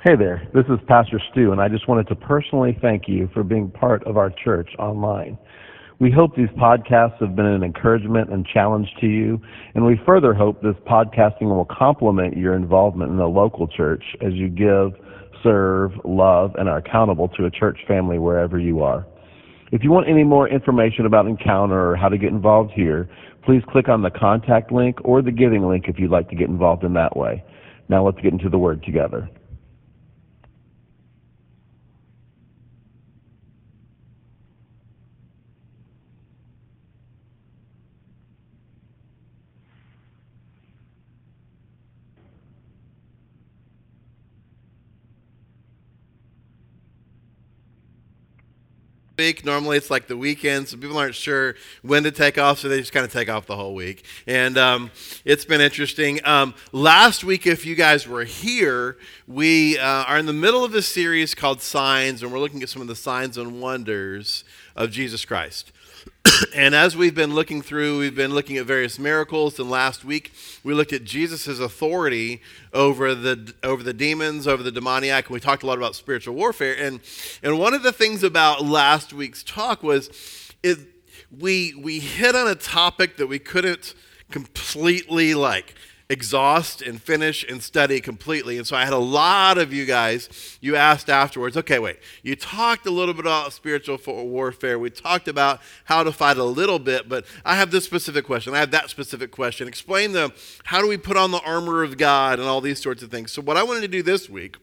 Hey there, this is Pastor Stu, and I just wanted to personally thank you for being part of our church online. We hope these podcasts have been an encouragement and challenge to you, and we further hope this podcasting will complement your involvement in the local church as you give, serve, love, and are accountable to a church family wherever you are. If you want any more information about Encounter or how to get involved here, please click on the contact link or the giving link if you'd like to get involved in that way. Now let's get into the Word together. Week. Normally it's like the weekend, so people aren't sure when to take off, so they just kind of take off the whole week. And it's been interesting. Last week, if you guys were here, we are in the middle of a series called Signs, and we're looking at some of the signs and wonders of Jesus Christ. And as we've been looking through, we've been looking at various miracles. And last week, we looked at Jesus' authority over the demons, over the demoniac. And we talked a lot about spiritual warfare. And one of the things about last week's talk was we hit on a topic that we couldn't completely exhaust and finish and study completely. And so I had a lot of you guys, you asked afterwards, okay, wait, you talked a little bit about spiritual warfare. We talked about how to fight a little bit, but I have this specific question. I have that specific question. Explain how do we put on the armor of God and all these sorts of things. So what I wanted to do this week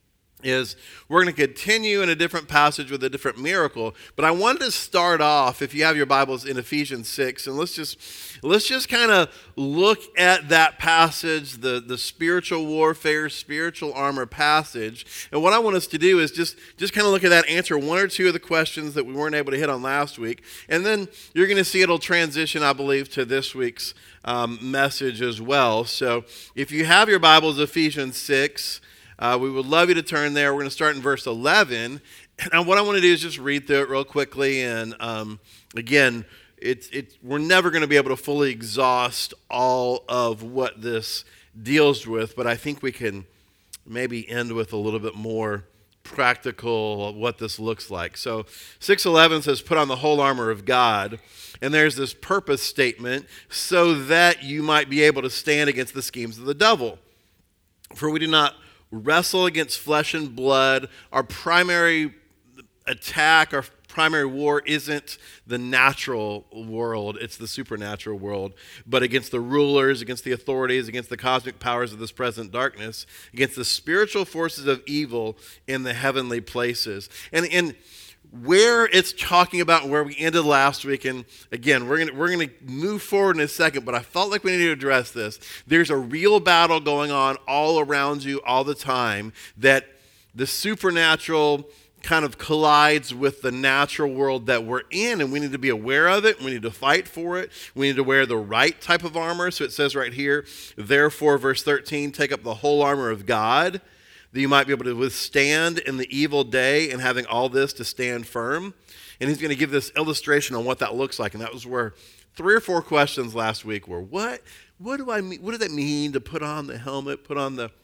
is we're going to continue in a different passage with a different miracle, but I wanted to start off, if you have your Bibles, in Ephesians 6, and let's just kind of look at that passage, the spiritual warfare, spiritual armor passage. And what I want us to do is just kind of look at that, answer one or two of the questions that we weren't able to hit on last week, and then you're going to see it'll transition, I believe, to this week's message as well. So if you have your Bibles, Ephesians 6, we would love you to turn there. We're going to start in verse 11. And what I want to do is just read through it real quickly. And again, we're never going to be able to fully exhaust all of what this deals with, but I think we can maybe end with a little bit more practical of what this looks like. So 6:11 says, put on the whole armor of God. And there's this purpose statement, so that you might be able to stand against the schemes of the devil. For we do not wrestle against flesh and blood. Our primary attack, our primary war isn't the natural world, it's the supernatural world, but against the rulers, against the authorities, against the cosmic powers of this present darkness, against the spiritual forces of evil in the heavenly places. And where it's talking about where we ended last week, and again, we're gonna move forward in a second, but I felt like we needed to address this. There's a real battle going on all around you all the time, that the supernatural kind of collides with the natural world that we're in, and we need to be aware of it. We need to fight for it. We need to wear the right type of armor. So it says right here, therefore, verse 13, take up the whole armor of God, that you might be able to withstand in the evil day, and having all this to stand firm. And he's going to give this illustration on what that looks like. And that was where 3 or 4 questions last week were, what do I mean? What does that mean to put on the helmet, put on the...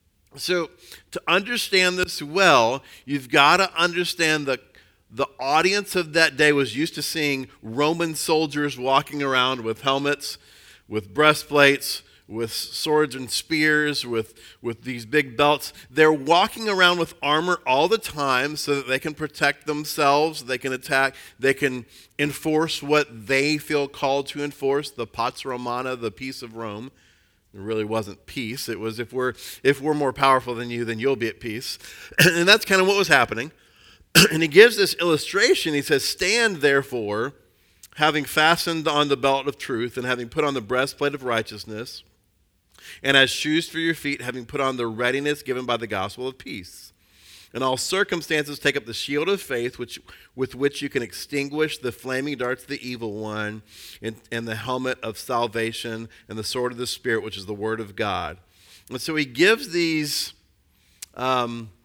So to understand this well, you've got to understand the audience of that day was used to seeing Roman soldiers walking around with helmets, with breastplates, with swords and spears, with these big belts. They're walking around with armor all the time so that they can protect themselves, they can attack, they can enforce what they feel called to enforce, the Pax Romana, the peace of Rome. It really wasn't peace. It was if we're more powerful than you, then you'll be at peace. And that's kind of what was happening. And he gives this illustration. He says, stand therefore, having fastened on the belt of truth, and having put on the breastplate of righteousness, and as shoes for your feet, having put on the readiness given by the gospel of peace. In all circumstances, take up the shield of faith, with which you can extinguish the flaming darts of the evil one, and the helmet of salvation, and the sword of the Spirit, which is the word of God. And so he gives these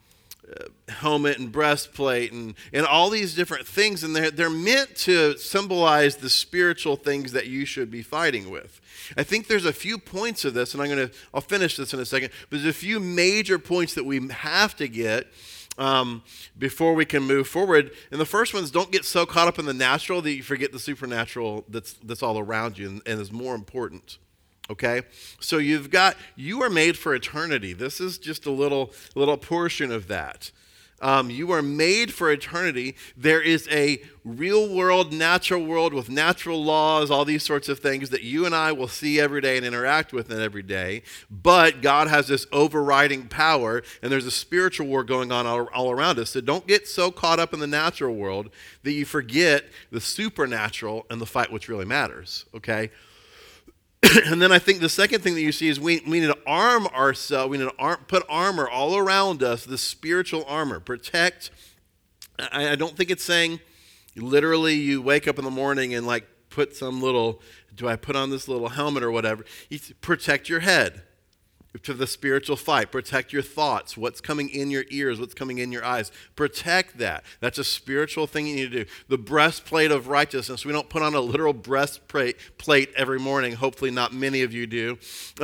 helmet and breastplate and all these different things, and they're meant to symbolize the spiritual things that you should be fighting with. I think there's a few points of this, and I'll finish this in a second, but there's a few major points that we have to get before we can move forward. And the first one is, don't get so caught up in the natural that you forget the supernatural that's all around you and is more important. Okay, so you are made for eternity. This is just a little portion of that. You are made for eternity. There is a real world, natural world with natural laws, all these sorts of things that you and I will see every day and interact with every day. But God has this overriding power, and there's a spiritual war going on all around us. So don't get so caught up in the natural world that you forget the supernatural and the fight which really matters. Okay. And then I think the second thing that you see is we need to arm ourselves. We need to put armor all around us, the spiritual armor. Protect. I don't think it's saying literally you wake up in the morning and like put some little, do I put on this little helmet or whatever? You protect your head to the spiritual fight. Protect your thoughts, what's coming in your ears, what's coming in your eyes. Protect that. That's a spiritual thing you need to do. The breastplate of righteousness. We don't put on a literal breastplate every morning. Hopefully not many of you do.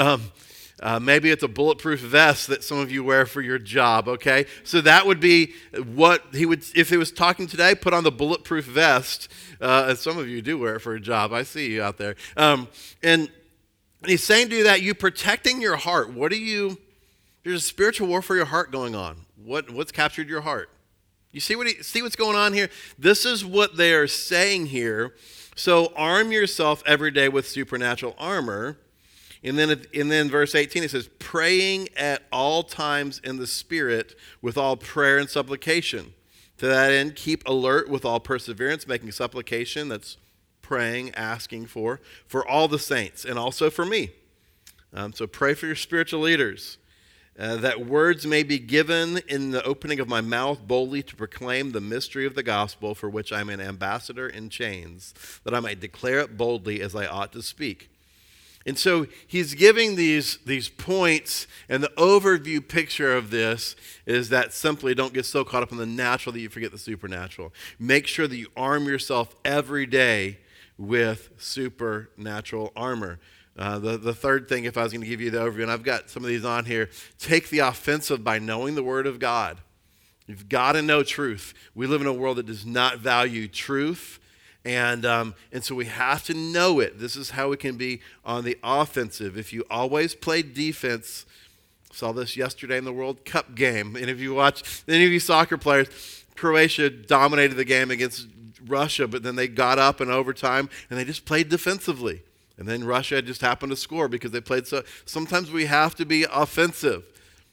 Maybe it's a bulletproof vest that some of you wear for your job, okay? So that would be what he would, if he was talking today, put on the bulletproof vest. And some of you do wear it for a job. I see you out there. And he's saying to you that you protecting your heart. There's a spiritual war for your heart going on. What's captured your heart? You see what's going on here? This is what they are saying here. So arm yourself every day with supernatural armor. And then verse 18, it says, praying at all times in the Spirit with all prayer and supplication. To that end, keep alert with all perseverance, making supplication. That's praying, asking for all the saints, and also for me. So pray for your spiritual leaders, that words may be given in the opening of my mouth boldly to proclaim the mystery of the gospel, for which I am an ambassador in chains, that I might declare it boldly as I ought to speak. And so he's giving these points, and the overview picture of this is that simply don't get so caught up in the natural that you forget the supernatural. Make sure that you arm yourself every day with supernatural armor. The third thing, if I was going to give you the overview, and I've got some of these on here, take the offensive by knowing the Word of God. You've got to know truth. We live in a world that does not value truth, and so we have to know it. This is how we can be on the offensive. If you always play defense, saw this yesterday in the World Cup game, and if you watch any of you soccer players, Croatia dominated the game against Russia, but then they got up in overtime and they just played defensively. And then Russia just happened to score because they played so. Sometimes we have to be offensive.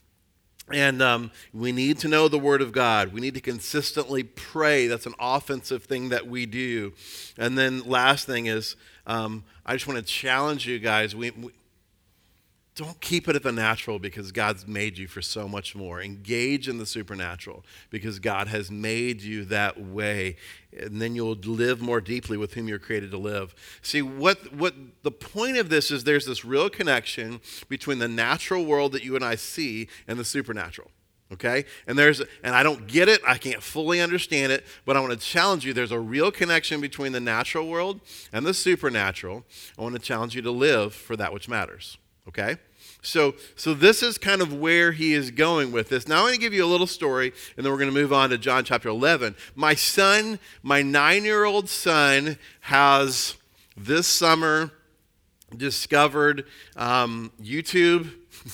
And we need to know the Word of God. We need to consistently pray. That's an offensive thing that we do. And then last thing is, I just want to challenge you guys. We don't keep it at the natural because God's made you for so much more. Engage in the supernatural because God has made you that way. And then you'll live more deeply with whom you're created to live. See, what the point of this is, there's this real connection between the natural world that you and I see and the supernatural. Okay? And I don't get it, I can't fully understand it, but I want to challenge you. There's a real connection between the natural world and the supernatural. I want to challenge you to live for that which matters. Okay? So this is kind of where he is going with this. Now I'm going to give you a little story, and then we're going to move on to John chapter 11. My 9-year-old son, has this summer discovered YouTube.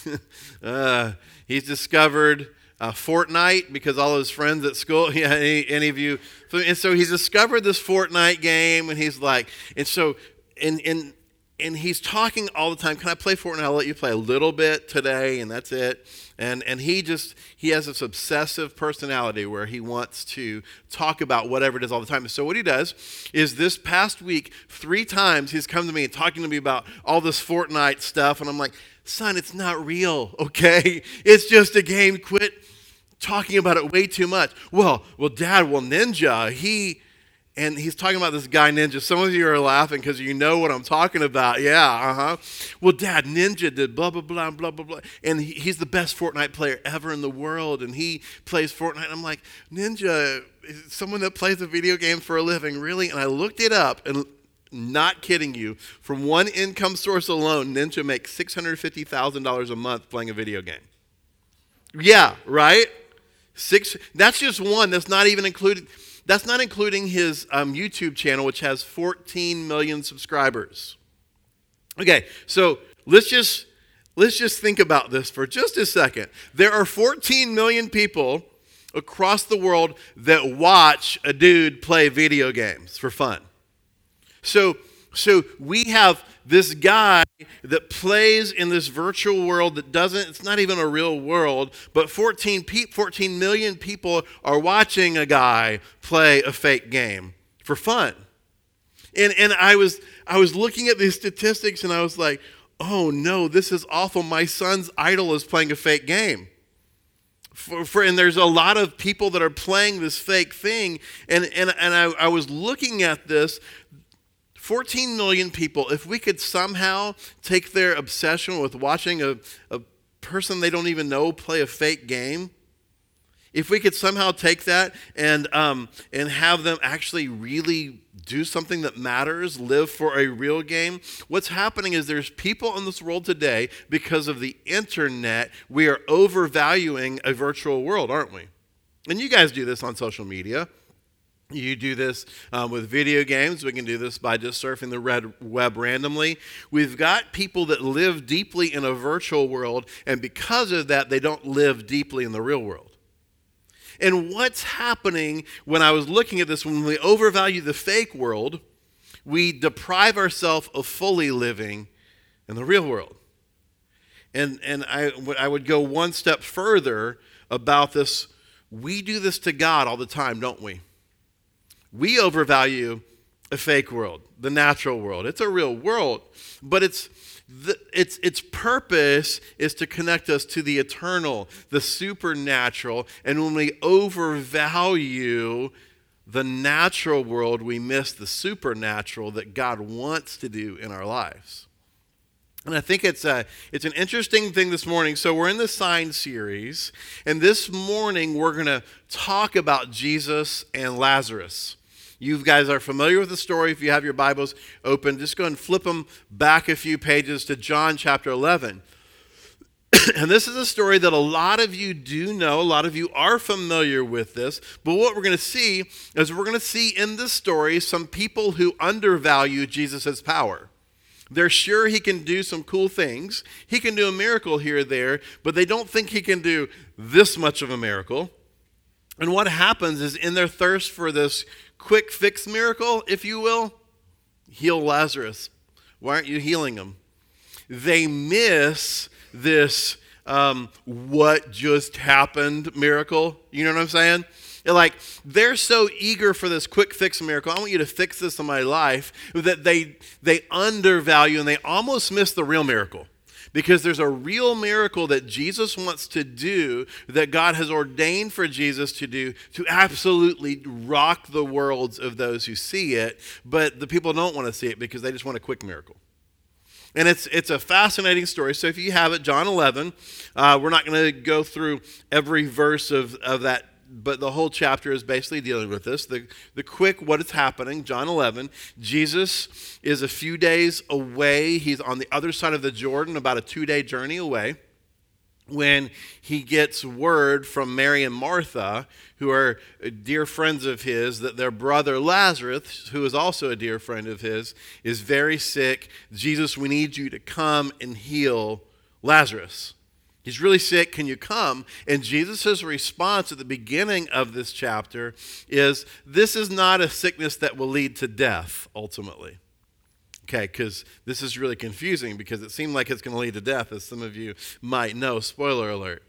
He's discovered Fortnite because all his friends at school, any of you. So he's discovered this Fortnite game, and he's like, and so, and he's talking all the time, can I play Fortnite? I'll let you play a little bit today, and that's it. And he has this obsessive personality where he wants to talk about whatever it is all the time. So what he does is this past week, 3 times he's come to me and talking to me about all this Fortnite stuff. And I'm like, son, it's not real, okay? It's just a game. Quit talking about it way too much. Well, Dad, Ninja, And he's talking about this guy Ninja. Some of you are laughing because you know what I'm talking about. Yeah, Well, Dad, Ninja did blah, blah, blah, blah, blah, blah. And he's the best Fortnite player ever in the world. And he plays Fortnite. I'm like, Ninja is someone that plays a video game for a living, really? And I looked it up, and not kidding you, from one income source alone, Ninja makes $650,000 a month playing a video game. Yeah, right? That's just one. That's not even included. That's not including his YouTube channel, which has 14 million subscribers. Okay, so let's just think about this for just a second. There are 14 million people across the world that watch a dude play video games for fun. So we have this guy that plays in this virtual world that it's not even a real world, but 14 million people are watching a guy play a fake game for fun. And I was looking at these statistics, and I was like, oh no, this is awful. My son's idol is playing a fake game. And there's a lot of people that are playing this fake thing, and I was looking at this. 14 million people, if we could somehow take their obsession with watching a person they don't even know play a fake game, if we could somehow take that and have them actually really do something that matters, live for a real game, what's happening is there's people in this world today, because of the internet, we are overvaluing a virtual world, aren't we? And you guys do this on social media. You do this with video games. We can do this by just surfing the web randomly. We've got people that live deeply in a virtual world, and because of that, they don't live deeply in the real world. And what's happening when I was looking at this, when we overvalue the fake world, we deprive ourselves of fully living in the real world. And I would go one step further about this. We do this to God all the time, don't we? We overvalue a fake world, the natural world. It's a real world, but its purpose is to connect us to the eternal, the supernatural. And when we overvalue the natural world, we miss the supernatural that God wants to do in our lives. And I think it's an interesting thing this morning. So we're in the sign series, and this morning we're going to talk about Jesus and Lazarus. You guys are familiar with the story. If you have your Bibles open, just go and flip them back a few pages to John chapter 11. And this is a story that a lot of you do know. A lot of you are familiar with this. But what we're going to see is in this story some people who undervalue Jesus' power. They're sure he can do some cool things. He can do a miracle here or there, but they don't think he can do this much of a miracle. And what happens is, in their thirst for this quick fix miracle, if you will, heal Lazarus. Why aren't you healing him? They miss this what just happened miracle. You know what I'm saying? They're so eager for this quick fix miracle. I want you to fix this in my life, that they undervalue and they almost miss the real miracle. Because there's a real miracle that Jesus wants to do, that God has ordained for Jesus to do, to absolutely rock the worlds of those who see it, but the people don't want to see it because they just want a quick miracle. And it's a fascinating story. So if you have it, John 11, we're not going to go through every verse of that, but the whole chapter is basically dealing with this. The quick, what is happening, John 11. Jesus is a few days away. He's on the other side of the Jordan, about a 2-day journey away, when he gets word from Mary and Martha, who are dear friends of his, that their brother Lazarus, who is also a dear friend of his, is very sick. Jesus, we need you to come and heal Lazarus. He's really sick. Can you come? And Jesus' response at the beginning of this chapter is, this is not a sickness that will lead to death, ultimately. Okay, because this is really confusing, because it seemed like it's going to lead to death, as some of you might know. Spoiler alert.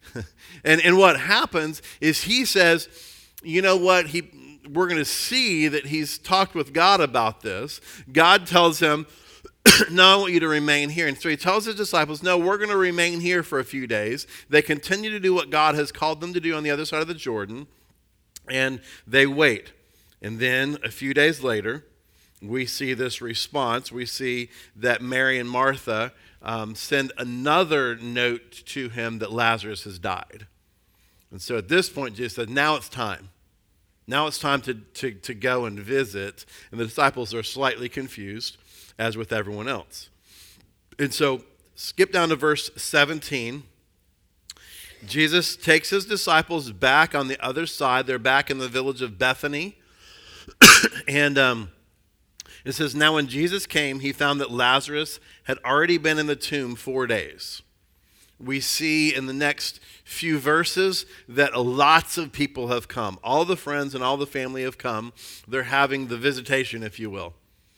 And what happens is he says, you know what? We're going to see that he's talked with God about this. God tells him, no, I want you to remain here. And so he tells his disciples, no, we're going to remain here for a few days. They continue to do what God has called them to do on the other side of the Jordan, and they wait. And then a few days later, we see this response. We see that Mary and Martha send another note to him that Lazarus has died. And so at this point, Jesus said, now it's time. Now it's time to go and visit. And the disciples are slightly confused, as with everyone else. And so skip down to verse 17. Jesus takes his disciples back on the other side. They're back in the village of Bethany. And it says, now when Jesus came, he found that Lazarus had already been in the tomb 4 days. We see in the next few verses that lots of people have come. All the friends and all the family have come. They're having the visitation, if you will.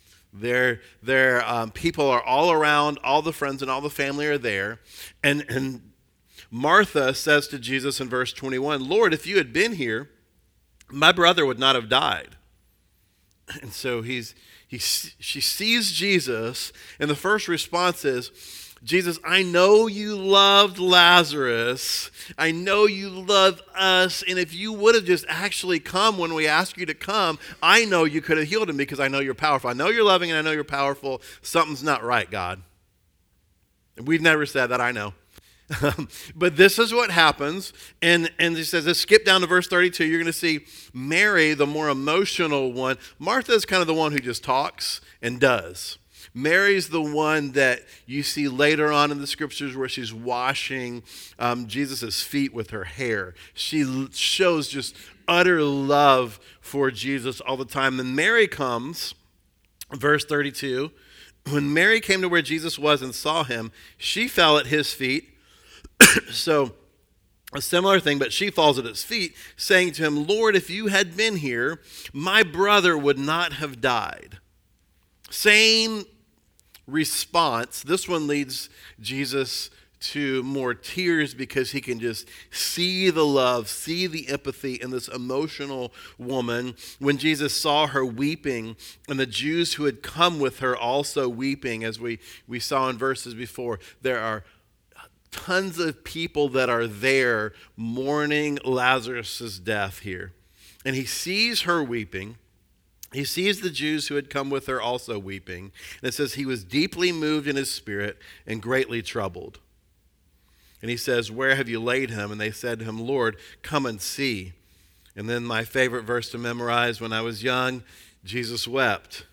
People are all around. All the friends and all the family are there. And Martha says to Jesus in verse 21, Lord, if you had been here, my brother would not have died. And so she sees Jesus, and the first response is, Jesus, I know you loved Lazarus. I know you love us. And if you would have just actually come when we asked you to come, I know you could have healed him because I know you're powerful. I know you're loving and I know you're powerful. Something's not right, God. And we've never said that, I know. But this is what happens. And he says, let's skip down to verse 32. You're going to see Mary, the more emotional one. Martha is kind of the one who just talks and does. Mary's the one that you see later on in the scriptures where she's washing Jesus' feet with her hair. She shows just utter love for Jesus all the time. Then Mary comes, verse 32. When Mary came to where Jesus was and saw him, she fell at his feet. So a similar thing, but she falls at his feet, saying to him, Lord, if you had been here, my brother would not have died. Same response. This one leads Jesus to more tears because he can just see the love, see the empathy in this emotional woman. When Jesus saw her weeping and the Jews who had come with her also weeping, as we saw in verses before, there are tons of people that are there mourning Lazarus' death here. And he sees her weeping. He sees the Jews who had come with her also weeping. And it says he was deeply moved in his spirit and greatly troubled. And he says, where have you laid him? And they said to him, Lord, come and see. And then my favorite verse to memorize when I was young, Jesus wept.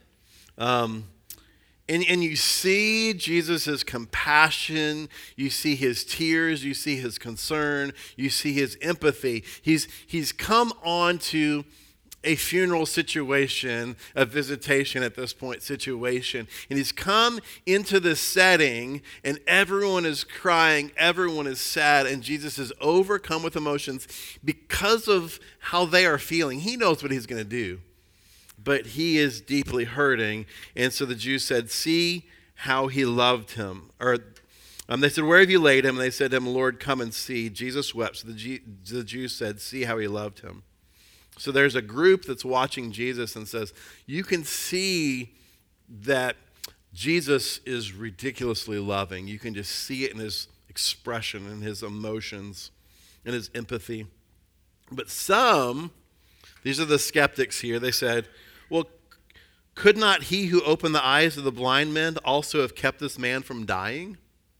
And you see Jesus' compassion, you see his tears, you see his concern, you see his empathy. He's come on to a funeral situation, a visitation at this point situation. And he's come into this setting and everyone is crying, everyone is sad, and Jesus is overcome with emotions because of how they are feeling. He knows what he's going to do, but he is deeply hurting. And so the Jews said, see how he loved him. Or they said, where have you laid him? And they said to him, Lord, come and see. Jesus wept. So the Jews said, see how he loved him. So there's a group that's watching Jesus and says, you can see that Jesus is ridiculously loving. You can just see it in his expression and his emotions and his empathy. But some, these are the skeptics here, they said, well, could not he who opened the eyes of the blind men also have kept this man from dying?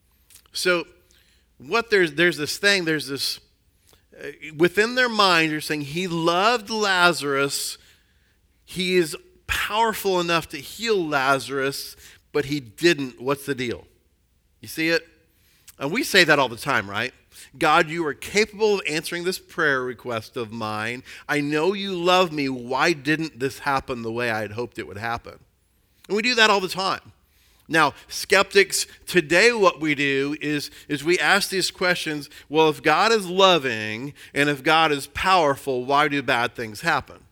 So there's this within their mind, you're saying he loved Lazarus. He is powerful enough to heal Lazarus, but he didn't. What's the deal? You see it? And we say that all the time, right? God, you are capable of answering this prayer request of mine. I know you love me. Why didn't this happen the way I had hoped it would happen? And we do that all the time. Now, skeptics, today what we do is we ask these questions, well, if God is loving and if God is powerful, why do bad things happen?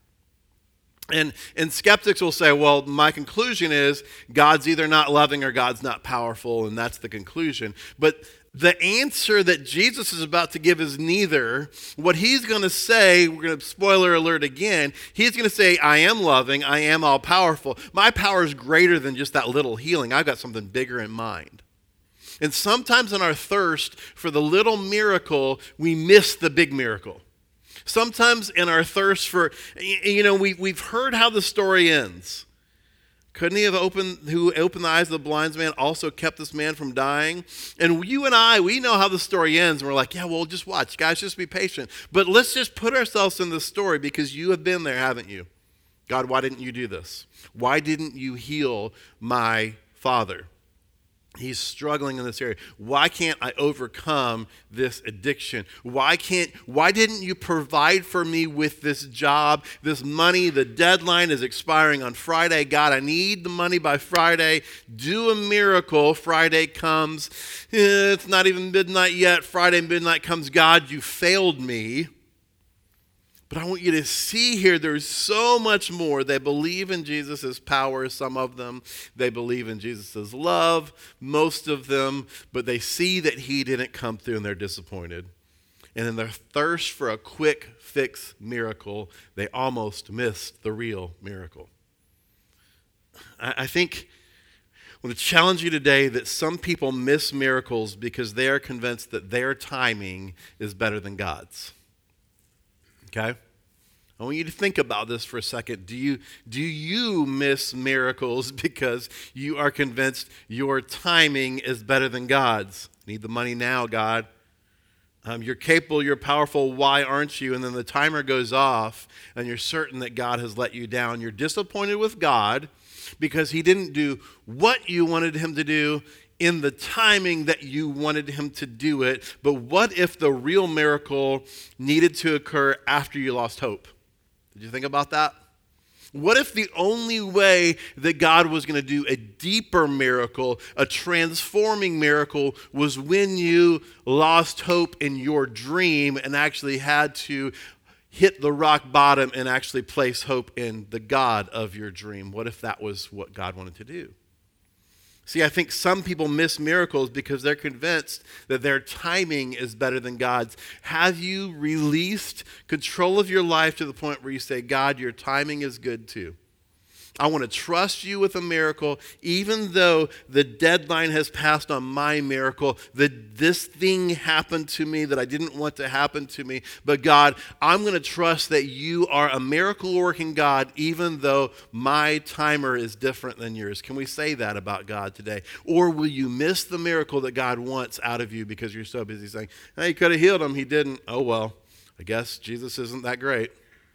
And skeptics will say, well, my conclusion is God's either not loving or God's not powerful, and that's the conclusion. But the answer that Jesus is about to give is neither. What he's going to say, we're going to spoiler alert again, he's going to say, I am loving, I am all powerful. My power is greater than just that little healing. I've got something bigger in mind. And sometimes in our thirst for the little miracle, we miss the big miracle. Sometimes in our thirst for, we've heard how the story ends. Couldn't he have who opened the eyes of the blind man also kept this man from dying? And you and I, we know how the story ends. And we're like, yeah, well, just watch. Guys, just be patient. But let's just put ourselves in the story because you have been there, haven't you? God, why didn't you do this? Why didn't you heal my father? He's struggling in this area. Why can't I overcome this addiction? Why didn't you provide for me with this job, this money? The deadline is expiring on Friday. God, I need the money by Friday. Do a miracle. Friday comes. It's not even midnight yet. Friday midnight comes. God, you failed me. But I want you to see here there's so much more. They believe in Jesus' power, some of them. They believe in Jesus' love, most of them. But they see that he didn't come through and they're disappointed. And in their thirst for a quick fix miracle, they almost missed the real miracle. I think I want to challenge you today that some people miss miracles because they are convinced that their timing is better than God's. Okay? I want you to think about this for a second. Do you miss miracles because you are convinced your timing is better than God's? Need the money now, God. You're capable, you're powerful, why aren't you? And then the timer goes off and you're certain that God has let you down. You're disappointed with God because he didn't do what you wanted him to do in the timing that you wanted him to do it. But what if the real miracle needed to occur after you lost hope? Did you think about that? What if the only way that God was going to do a deeper miracle, a transforming miracle, was when you lost hope in your dream and actually had to hit the rock bottom and actually place hope in the God of your dream? What if that was what God wanted to do? See, I think some people miss miracles because they're convinced that their timing is better than God's. Have you released control of your life to the point where you say, God, your timing is good too? I want to trust you with a miracle, even though the deadline has passed on my miracle, that this thing happened to me that I didn't want to happen to me. But God, I'm going to trust that you are a miracle-working God, even though my timer is different than yours. Can we say that about God today? Or will you miss the miracle that God wants out of you because you're so busy saying, hey, he could have healed him, he didn't. Oh, well, I guess Jesus isn't that great.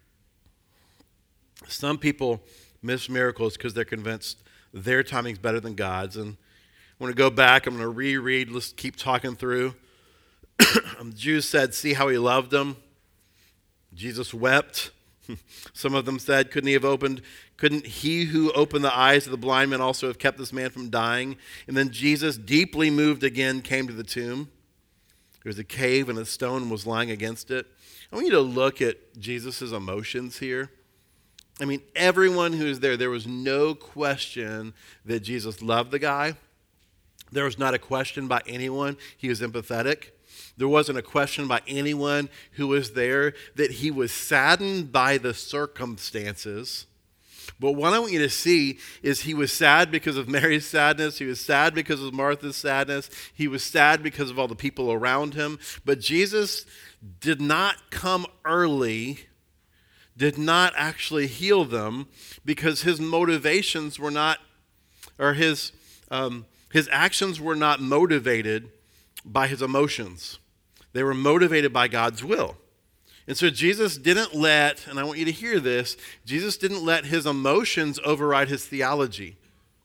Some people miss miracles because they're convinced their timing's better than God's. And I want to go back. I'm going to reread. Let's keep talking through. The Jews said, see how he loved them. Jesus wept. Some of them said, couldn't he who opened the eyes of the blind man also have kept this man from dying? And then Jesus, deeply moved again, came to the tomb. There was a cave and a stone was lying against it. I want you to look at Jesus' emotions here. I mean, everyone who was there was no question that Jesus loved the guy. There was not a question by anyone he was empathetic. There wasn't a question by anyone who was there that he was saddened by the circumstances. But what I want you to see is he was sad because of Mary's sadness. He was sad because of Martha's sadness. He was sad because of all the people around him. But Jesus did not come early, did not actually heal them because his motivations were not, or his actions were not motivated by his emotions. They were motivated by God's will. And so Jesus didn't let, and I want you to hear this, Jesus didn't let his emotions override his theology.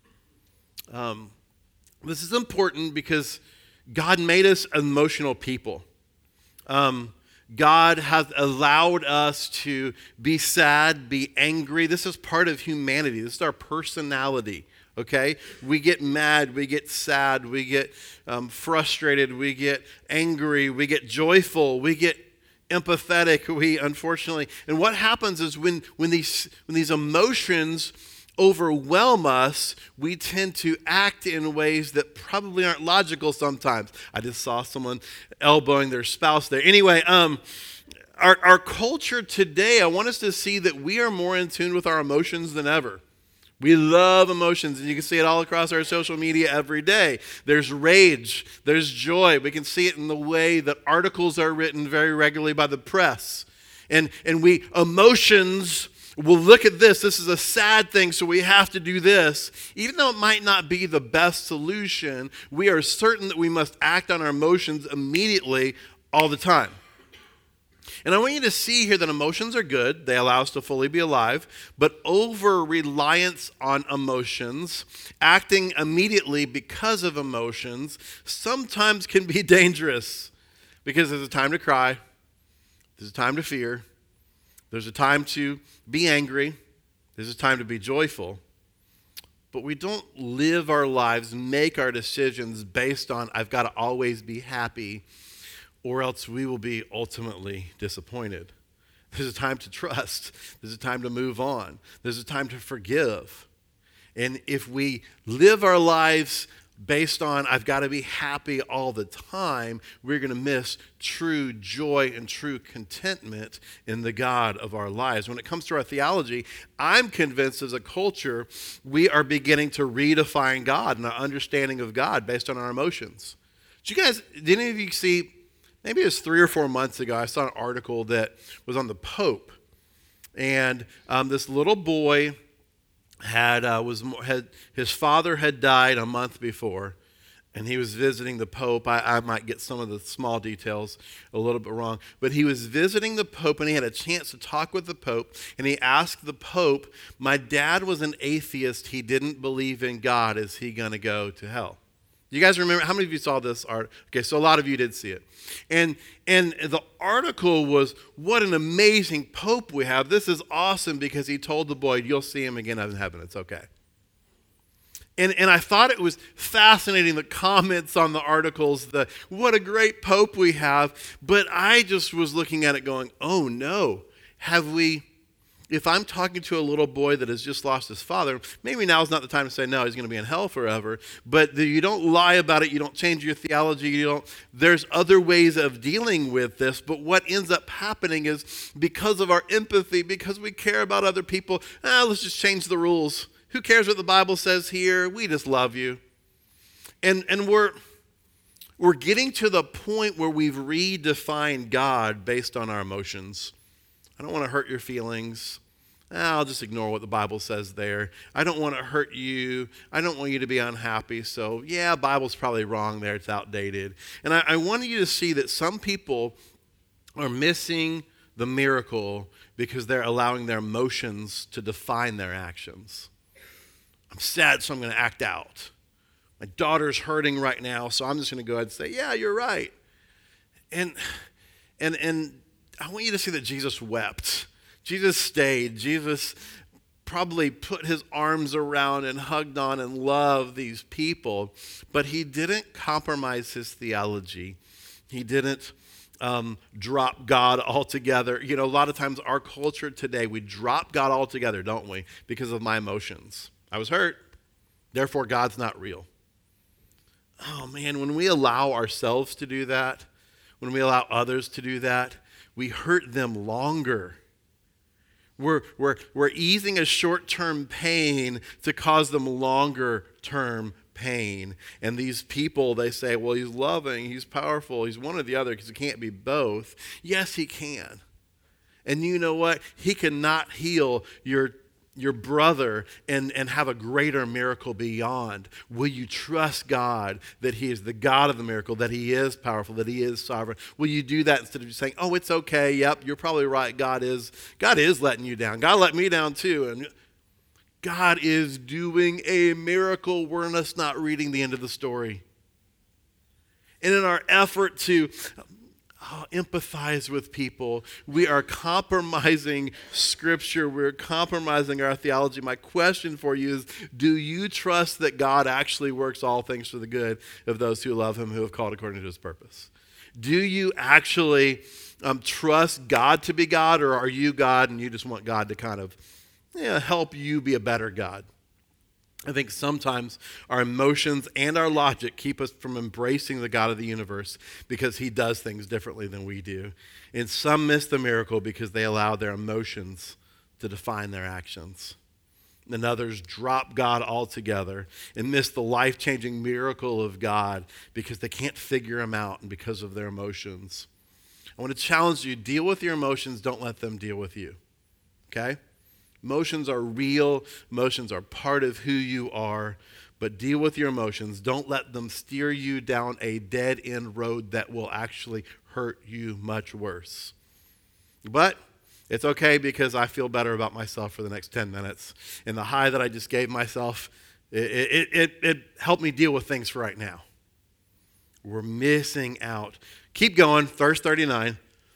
This is important because God made us emotional people. God has allowed us to be sad, be angry. This is part of humanity. This is our personality, okay? We get mad, we get sad, we get frustrated, we get angry, we get joyful, we get empathetic, unfortunately. And what happens is when these emotions overwhelm us, we tend to act in ways that probably aren't logical sometimes. I just saw someone elbowing their spouse there. Anyway, our culture today, I want us to see that we are more in tune with our emotions than ever. We love emotions, and you can see it all across our social media every day. There's rage, there's joy. We can see it in the way that articles are written very regularly by the press. And we emotions will look at this. This is a sad thing, so we have to do this. Even though it might not be the best solution, we are certain that we must act on our emotions immediately all the time. And I want you to see here that emotions are good. They allow us to fully be alive. But over-reliance on emotions, acting immediately because of emotions, sometimes can be dangerous. Because there's a time to cry. There's a time to fear. There's a time to be angry. There's a time to be joyful. But we don't live our lives, make our decisions based on, I've got to always be happy, or else we will be ultimately disappointed. There's a time to trust. There's a time to move on. There's a time to forgive. And if we live our lives based on, I've got to be happy all the time, we're going to miss true joy and true contentment in the God of our lives. When it comes to our theology, I'm convinced as a culture, we are beginning to redefine God and our understanding of God based on our emotions. Did any of you see, maybe it was 3 or 4 months ago, I saw an article that was on the Pope. And this little boy his father had died a month before, and he was visiting the Pope. I might get some of the small details a little bit wrong, but he was visiting the Pope, and he had a chance to talk with the Pope, and he asked the Pope, my dad was an atheist. He didn't believe in God. Is he going to go to hell? You guys remember, how many of you saw this art? Okay, so a lot of you did see it. And the article was, what an amazing Pope we have. This is awesome, because he told the boy, you'll see him again in heaven. It's okay. And I thought it was fascinating, the comments on the articles, what a great Pope we have. But I just was looking at it going, oh no, if I'm talking to a little boy that has just lost his father, maybe now's not the time to say, no, he's going to be in hell forever. But you don't lie about it. You don't change your theology. There's other ways of dealing with this. But what ends up happening is, because of our empathy, because we care about other people, let's just change the rules. Who cares what the Bible says here? We just love you. And we're getting to the point where we've redefined God based on our emotions. I don't want to hurt your feelings. I'll just ignore what the Bible says there. I don't want to hurt you. I don't want you to be unhappy. So, yeah, Bible's probably wrong there. It's outdated. And I want you to see that some people are missing the miracle because they're allowing their emotions to define their actions. I'm sad, so I'm going to act out. My daughter's hurting right now, so I'm just going to go ahead and say, yeah, you're right. And I want you to see that Jesus wept. Jesus stayed. Jesus probably put his arms around and hugged on and loved these people, but he didn't compromise his theology. He didn't drop God altogether. A lot of times our culture today, we drop God altogether, don't we? Because of my emotions. I was hurt, therefore God's not real. Oh man, when we allow ourselves to do that, when we allow others to do that, we hurt them longer. We're easing a short-term pain to cause them longer-term pain. And these people, they say, well, he's loving, he's powerful, he's one or the other, because he can't be both. Yes, he can. And you know what? He cannot heal your brother and have a greater miracle beyond. Will you trust God that he is the God of the miracle, that he is powerful, that he is sovereign? Will you do that instead of just saying, oh, it's okay, yep, you're probably right, God is letting you down. God let me down too. And God is doing a miracle. We're just not reading the end of the story. And in our effort to empathize with people, we are compromising Scripture. We're compromising our theology. My question for you is, do you trust that God actually works all things for the good of those who love him, who have called according to his purpose? Do you actually trust God to be God, or are you God and you just want God to kind of help you be a better God? I think sometimes our emotions and our logic keep us from embracing the God of the universe because he does things differently than we do. And some miss the miracle because they allow their emotions to define their actions. And others drop God altogether and miss the life-changing miracle of God because they can't figure him out and because of their emotions. I want to challenge you, deal with your emotions, don't let them deal with you. Okay? Emotions are real, emotions are part of who you are, but deal with your emotions. Don't let them steer you down a dead-end road that will actually hurt you much worse. But it's okay because I feel better about myself for the next 10 minutes. And the high that I just gave myself, it helped me deal with things for right now. We're missing out. Keep going, verse 39.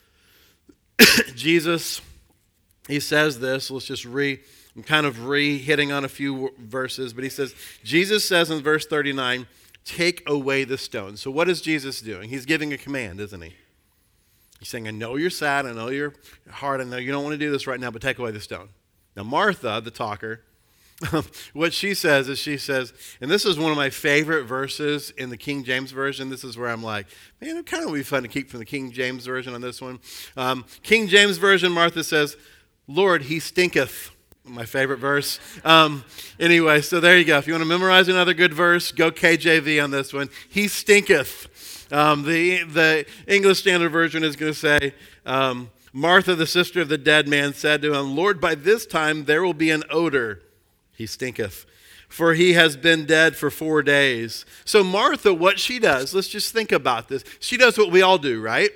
Jesus, he says this. Let's just I'm kind of hitting on a few verses, but he says, Jesus says in verse 39, take away the stone. So what is Jesus doing? He's giving a command, isn't he? He's saying, I know you're sad, I know you're hard, I know you don't want to do this right now, but take away the stone. Now Martha, the talker, what she says, and this is one of my favorite verses in the King James Version. This is where I'm like, man, it kind of would be fun to keep from the King James Version on this one. King James Version, Martha says, Lord, he stinketh. My favorite verse. Anyway, so there you go. If you want to memorize another good verse, go KJV on this one. He stinketh. The English Standard Version is going to say, Martha, the sister of the dead man, said to him, Lord, by this time there will be an odor. He stinketh, for he has been dead for 4 days. So Martha, what she does, let's just think about this. She does what we all do, right?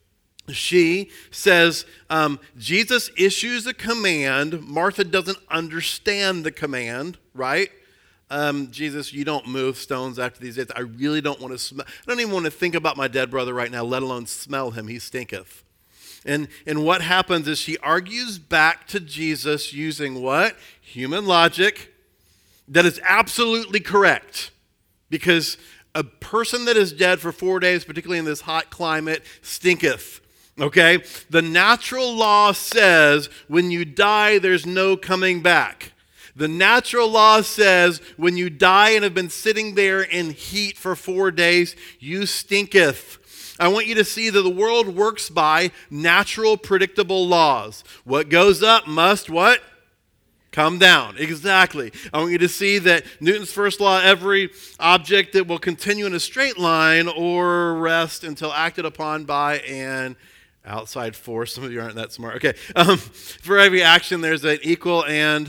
She says, Jesus issues a command. Martha doesn't understand the command, right? Jesus, you don't move stones after these days. I really don't want to smell. I don't even want to think about my dead brother right now, let alone smell him. He stinketh. And what happens is she argues back to Jesus using what? Human logic that is absolutely correct. Because a person that is dead for 4 days, particularly in this hot climate, stinketh. Okay? The natural law says when you die, there's no coming back. The natural law says when you die and have been sitting there in heat for 4 days, you stinketh. I want you to see that the world works by natural, predictable laws. What goes up must what? Come down. Exactly. I want you to see that Newton's first law, every object that will continue in a straight line or rest until acted upon by an outside force. Some of you aren't that smart. Okay. For every action, there's an equal and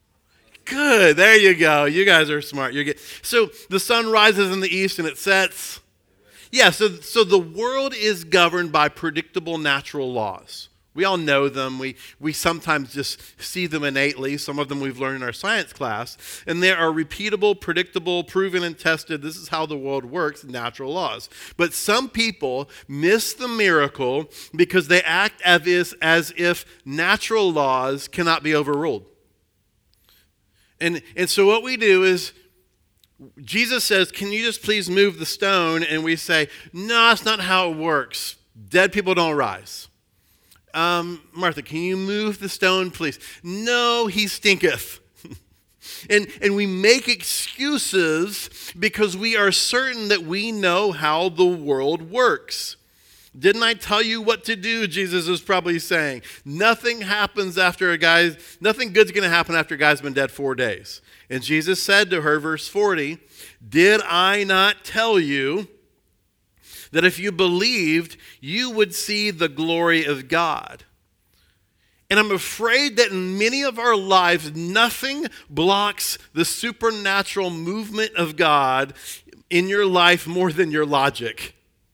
good. There you go. You guys are smart. You're good. So the sun rises in the east and it sets. Yeah, so the world is governed by predictable natural laws. We all know them. We sometimes just see them innately. Some of them we've learned in our science class. And they are repeatable, predictable, proven and tested. This is how the world works, natural laws. But some people miss the miracle because they act as if natural laws cannot be overruled. And so what we do is, Jesus says, can you just please move the stone? And we say, no, that's not how it works. Dead people don't rise. Martha, can you move the stone, please? No, he stinketh. and we make excuses because we are certain that we know how the world works. Didn't I tell you what to do? Jesus is probably saying. Nothing good's going to happen after a guy's been dead 4 days. And Jesus said to her, verse 40, did I not tell you that if you believed, you would see the glory of God? And I'm afraid that in many of our lives, nothing blocks the supernatural movement of God in your life more than your logic.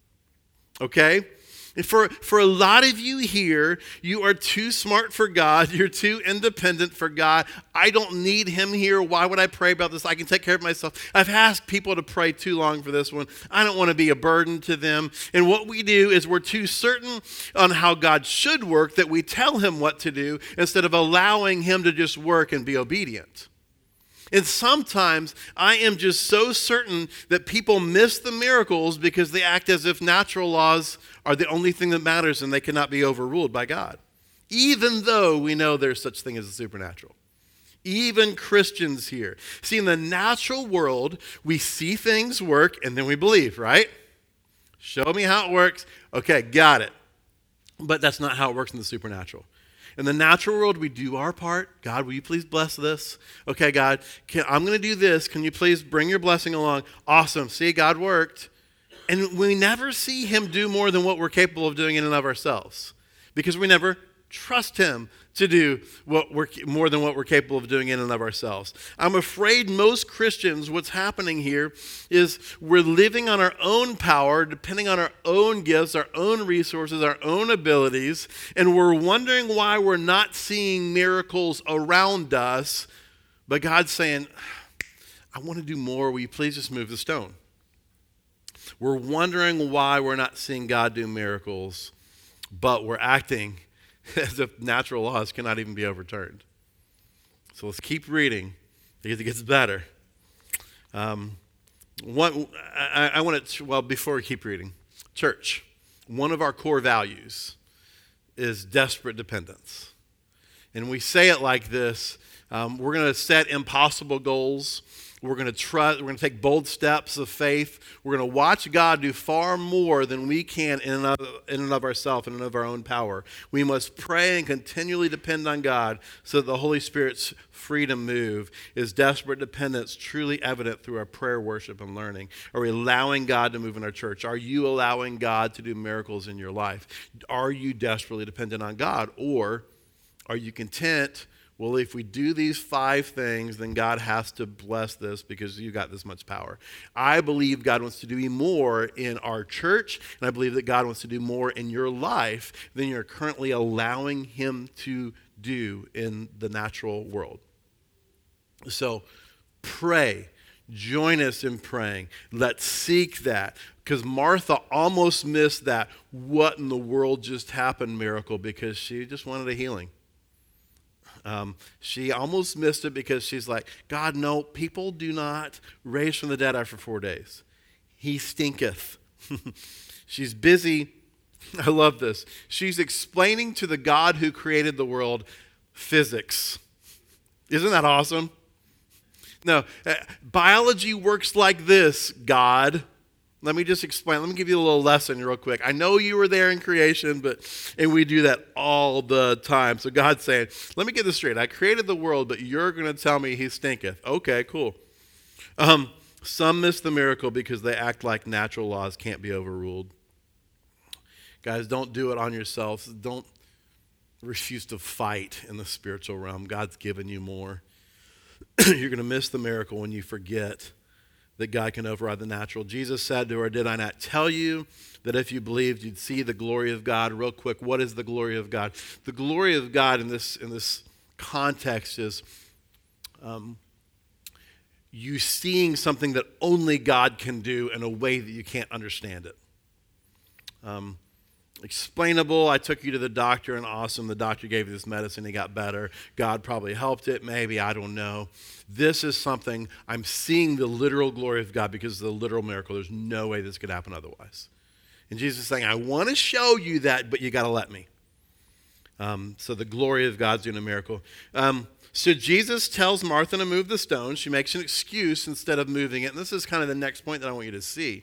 Okay? And for a lot of you here, you are too smart for God. You're too independent for God. I don't need him here. Why would I pray about this? I can take care of myself. I've asked people to pray too long for this one. I don't want to be a burden to them. And what we do is we're too certain on how God should work that we tell him what to do instead of allowing him to just work and be obedient. And sometimes I am just so certain that people miss the miracles because they act as if natural laws are the only thing that matters and they cannot be overruled by God. Even though we know there's such thing as the supernatural. Even Christians here. See, in the natural world, we see things work and then we believe, right? Show me how it works. Okay, got it. But that's not how it works in the supernatural. In the natural world, we do our part. God, will you please bless this? Okay, God, I'm going to do this. Can you please bring your blessing along? Awesome. See, God worked. And we never see him do more than what we're capable of doing in and of ourselves, because we never trust him to do more than what we're capable of doing in and of ourselves. I'm afraid most Christians, what's happening here is we're living on our own power, depending on our own gifts, our own resources, our own abilities, and we're wondering why we're not seeing miracles around us. But God's saying, I want to do more. Will you please just move the stone? We're wondering why we're not seeing God do miracles, but we're acting as if natural laws cannot even be overturned. So let's keep reading because it gets better. Before we keep reading, church, one of our core values is desperate dependence. And we say it like this. We're going to set impossible goals. We're going to trust. We're going to take bold steps of faith. We're going to watch God do far more than we can in and of ourselves, in and of our own power. We must pray and continually depend on God so that the Holy Spirit's freedom move is desperate dependence truly evident through our prayer, worship, and learning. Are we allowing God to move in our church? Are you allowing God to do miracles in your life? Are you desperately dependent on God? Or are you content? Well, if we do these 5 things, then God has to bless this because you got this much power. I believe God wants to do more in our church, and I believe that God wants to do more in your life than you're currently allowing him to do in the natural world. So pray. Join us in praying. Let's seek that. Because Martha almost missed that what in the world just happened miracle because she just wanted a healing. She almost missed it because she's like, God, no, people do not raise from the dead after 4 days. He stinketh. She's busy. I love this. She's explaining to the God who created the world physics. Isn't that awesome? No, biology works like this, God. Let me just explain. Let me give you a little lesson real quick. I know you were there in creation, and we do that all the time. So God's saying, let me get this straight. I created the world, but you're going to tell me he stinketh. Okay, cool. Some miss the miracle because they act like natural laws can't be overruled. Guys, don't do it on yourselves. Don't refuse to fight in the spiritual realm. God's given you more. You're going to miss the miracle when you forget that God can override the natural. Jesus said to her, did I not tell you that if you believed, you'd see the glory of God? Real quick, what is the glory of God? The glory of God in this context is you seeing something that only God can do in a way that you can't understand it. Explainable. I took you to the doctor and awesome. The doctor gave you this medicine. He got better. God probably helped it. Maybe. I don't know. This is something I'm seeing the literal glory of God because of the literal miracle. There's no way this could happen otherwise. And Jesus is saying, I want to show you that, but you got to let me. So the glory of God's doing a miracle. So Jesus tells Martha to move the stone. She makes an excuse instead of moving it. And this is kind of the next point that I want you to see.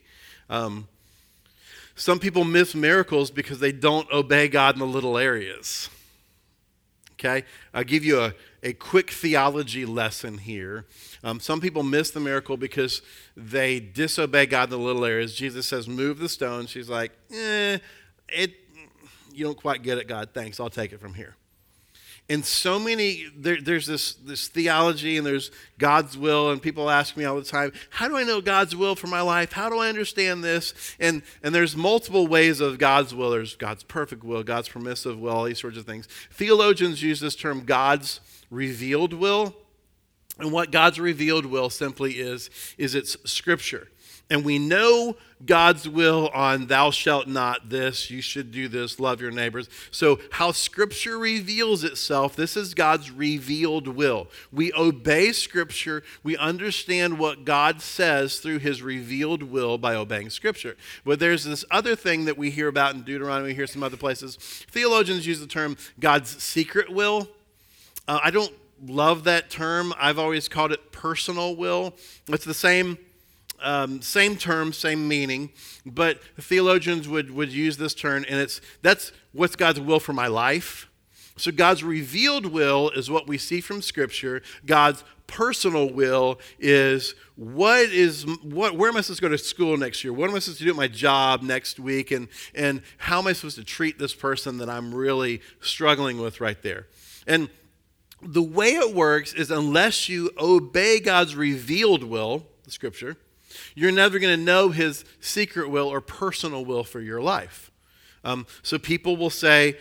Some people miss miracles because they don't obey God in the little areas. Okay? I'll give you a quick theology lesson here. Some people miss the miracle because they disobey God in the little areas. Jesus says, move the stone. She's like, you don't quite get it, God. Thanks. I'll take it from here. And so many, there's this theology and there's God's will, and people ask me all the time, how do I know God's will for my life? How do I understand this? And there's multiple ways of God's will. There's God's perfect will, God's permissive will, all these sorts of things. Theologians use this term God's revealed will. And what God's revealed will simply is it's Scripture. And we know God's will on thou shalt not this, you should do this, love your neighbors. So how Scripture reveals itself, this is God's revealed will. We obey Scripture. We understand what God says through his revealed will by obeying Scripture. But there's this other thing that we hear about in Deuteronomy, we hear some other places. Theologians use the term God's secret will. I don't love that term. I've always called it personal will. It's the same term, same meaning, but theologians would use this term, and that's what's God's will for my life. So God's revealed will is what we see from Scripture. God's personal will is where am I supposed to go to school next year? What am I supposed to do at my job next week? And how am I supposed to treat this person that I'm really struggling with right there? And the way it works is unless you obey God's revealed will, the Scripture, you're never going to know his secret will or personal will for your life. So people will say,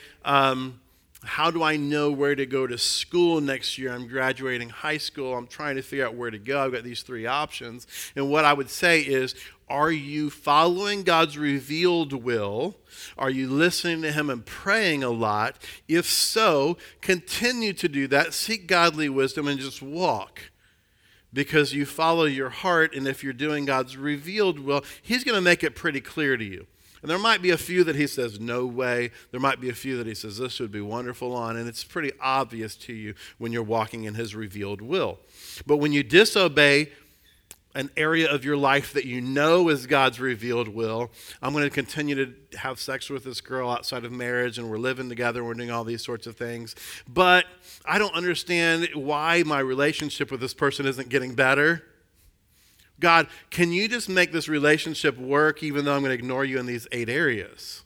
how do I know where to go to school next year? I'm graduating high school. I'm trying to figure out where to go. I've got these three options. And what I would say is, are you following God's revealed will? Are you listening to him and praying a lot? If so, continue to do that. Seek godly wisdom and just walk. Because you follow your heart, and if you're doing God's revealed will, he's going to make it pretty clear to you. And there might be a few that he says, no way. There might be a few that he says, this would be wonderful on. And it's pretty obvious to you when you're walking in his revealed will. But when you disobey an area of your life that you know is God's revealed will, I'm going to continue to have sex with this girl outside of marriage, and we're living together, we're doing all these sorts of things. But I don't understand why my relationship with this person isn't getting better. God, can you just make this relationship work even though I'm going to ignore you in these 8 areas?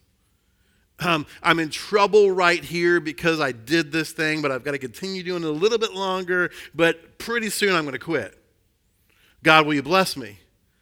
I'm in trouble right here because I did this thing, but I've got to continue doing it a little bit longer, but pretty soon I'm going to quit. God, will you bless me?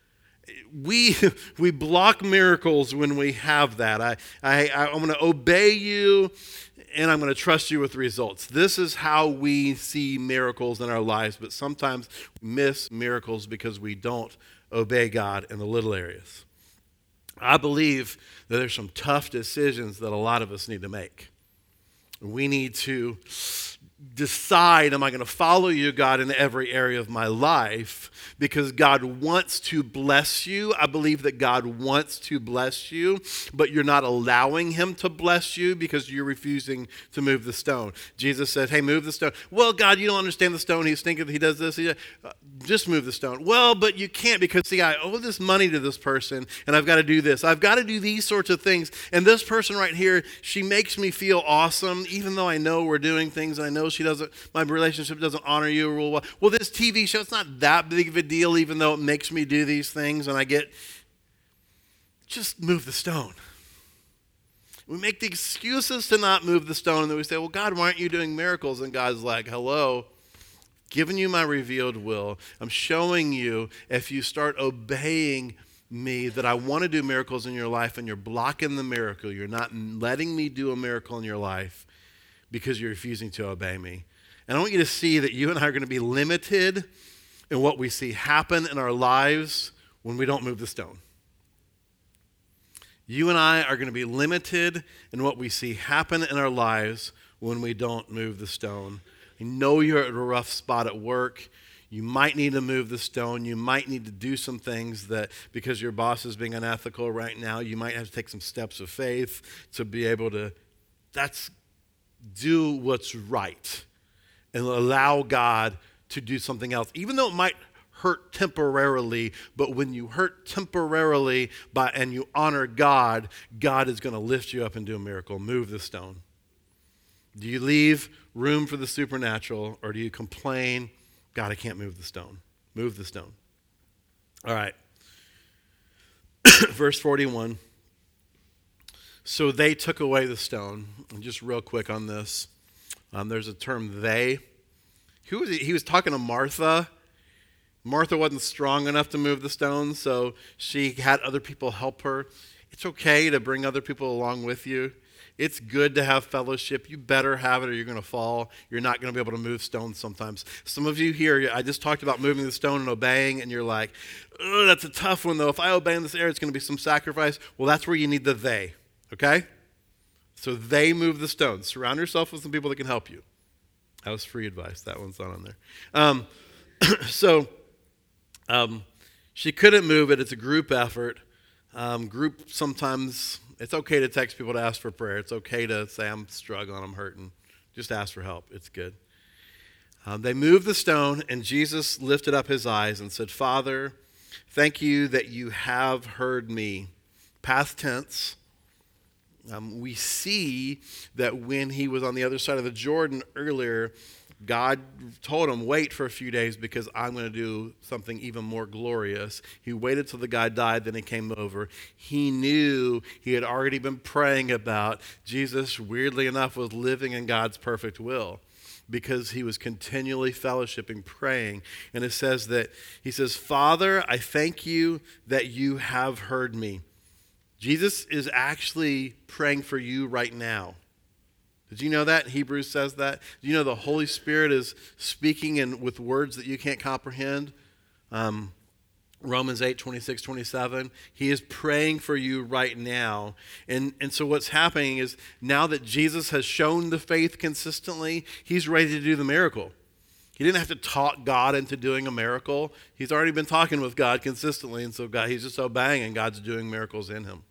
We block miracles when we have that. I'm going to obey you, and I'm going to trust you with results. This is how we see miracles in our lives, but sometimes we miss miracles because we don't obey God in the little areas. I believe that there's some tough decisions that a lot of us need to make. We need to decide, am I going to follow you, God, in every area of my life? Because God wants to bless you. I believe that God wants to bless you, but you're not allowing him to bless you because you're refusing to move the stone. Jesus said, hey, move the stone. Well, God, you don't understand the stone. He's thinking he does this. Just move the stone. Well, but you can't because, see, I owe this money to this person, and I've got to do this. I've got to do these sorts of things. And this person right here, she makes me feel awesome, even though I know we're doing things, and I know my relationship doesn't honor you. Well, this TV show, it's not that big of a deal, even though it makes me do these things, and just move the stone. We make the excuses to not move the stone, and then we say, well, God, why aren't you doing miracles? And God's like, hello, giving you my revealed will. I'm showing you if you start obeying me that I want to do miracles in your life, and you're blocking the miracle. You're not letting me do a miracle in your life because you're refusing to obey me. And I want you to see that you and I are going to be limited in what we see happen in our lives when we don't move the stone. You and I are going to be limited in what we see happen in our lives when we don't move the stone. I know you're at a rough spot at work. You might need to move the stone. You might need to do some things that, because your boss is being unethical right now, you might have to take some steps of faith to be able to, do what's right and allow God to do something else, even though it might hurt temporarily. But when you hurt temporarily and you honor God, God is going to lift you up and do a miracle. Move the stone. Do you leave room for the supernatural, or do you complain, God, I can't move the stone? Move the stone. All right. Verse 41. So they took away the stone. And just real quick on this, there's a term, they. Who was he? He was talking to Martha. Martha wasn't strong enough to move the stone, so she had other people help her. It's okay to bring other people along with you. It's good to have fellowship. You better have it or you're going to fall. You're not going to be able to move stones sometimes. Some of you here, I just talked about moving the stone and obeying, and you're like, oh, that's a tough one, though. If I obey in this area, it's going to be some sacrifice. Well, that's where you need the they, okay? So they move the stone. Surround yourself with some people that can help you. That was free advice. That one's not on there. She couldn't move it. It's a group effort. Group sometimes, it's okay to text people to ask for prayer. It's okay to say, I'm struggling, I'm hurting. Just ask for help. It's good. They moved the stone, and Jesus lifted up his eyes and said, Father, thank you that you have heard me. Past tense. We see that when he was on the other side of the Jordan earlier, God told him, wait for a few days because I'm going to do something even more glorious. He waited till the guy died, then he came over. He knew he had already been praying about Jesus, weirdly enough, was living in God's perfect will because he was continually fellowshipping, praying. And it says that, he says, Father, I thank you that you have heard me. Jesus is actually praying for you right now. Did you know that? Hebrews says that. Do you know the Holy Spirit is speaking with words that you can't comprehend? Romans 8, 26, 27. He is praying for you right now. And so what's happening is now that Jesus has shown the faith consistently, he's ready to do the miracle. He didn't have to talk God into doing a miracle. He's already been talking with God consistently, and so he's just obeying, and God's doing miracles in him.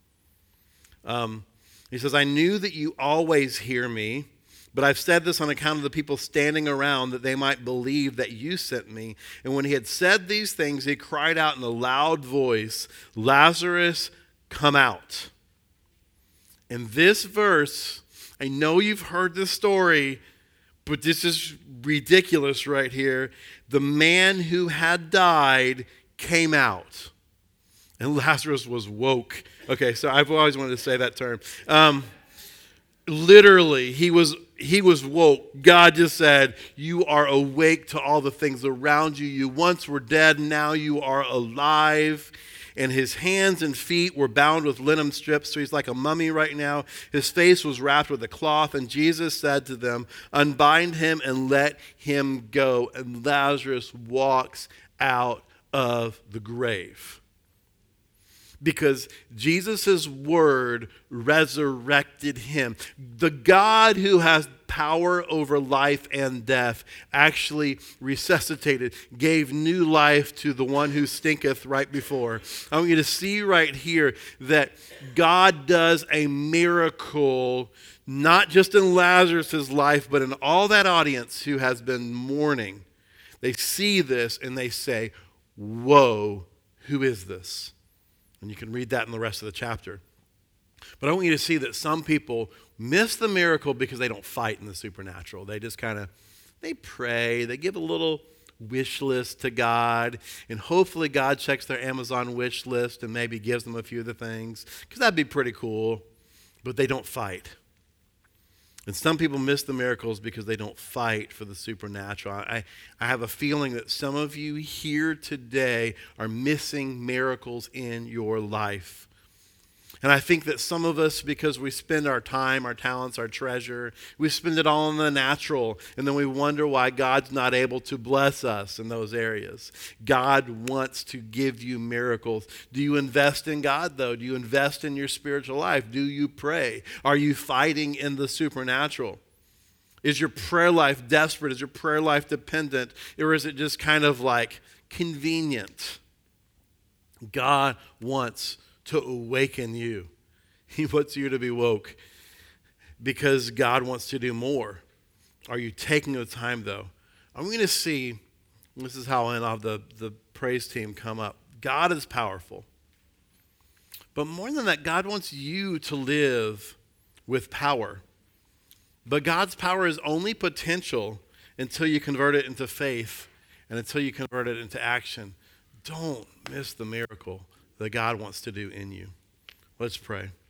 He says, I knew that you always hear me, but I've said this on account of the people standing around that they might believe that you sent me. And when he had said these things, he cried out in a loud voice, Lazarus, come out. In this verse, I know you've heard this story, but this is ridiculous right here. The man who had died came out, and Lazarus was woke. Okay, so I've always wanted to say that term. Literally, he was woke. God just said, you are awake to all the things around you. You once were dead, now you are alive. And his hands and feet were bound with linen strips, so he's like a mummy right now. His face was wrapped with a cloth, and Jesus said to them, unbind him and let him go. And Lazarus walks out of the grave. Because Jesus' word resurrected him. The God who has power over life and death actually resuscitated, gave new life to the one who stinketh right before. I want you to see right here that God does a miracle, not just in Lazarus' life, but in all that audience who has been mourning. They see this and they say, whoa, who is this? And you can read that in the rest of the chapter. But I want you to see that some people miss the miracle because they don't fight in the supernatural. They just they pray, they give a little wish list to God, and hopefully God checks their Amazon wish list and maybe gives them a few of the things, because that'd be pretty cool, but they don't fight. And some people miss the miracles because they don't fight for the supernatural. I have a feeling that some of you here today are missing miracles in your life. And I think that some of us, because we spend our time, our talents, our treasure, we spend it all in the natural, and then we wonder why God's not able to bless us in those areas. God wants to give you miracles. Do you invest in God, though? Do you invest in your spiritual life? Do you pray? Are you fighting in the supernatural? Is your prayer life desperate? Is your prayer life dependent? Or is it just kind of like convenient? God wants to awaken you. He wants you to be woke because God wants to do more. Are you taking the time, though? I'm going to see, this is how I'll have the praise team come up. God is powerful. But more than that, God wants you to live with power. But God's power is only potential until you convert it into faith and until you convert it into action. Don't miss the miracle that God wants to do in you. Let's pray.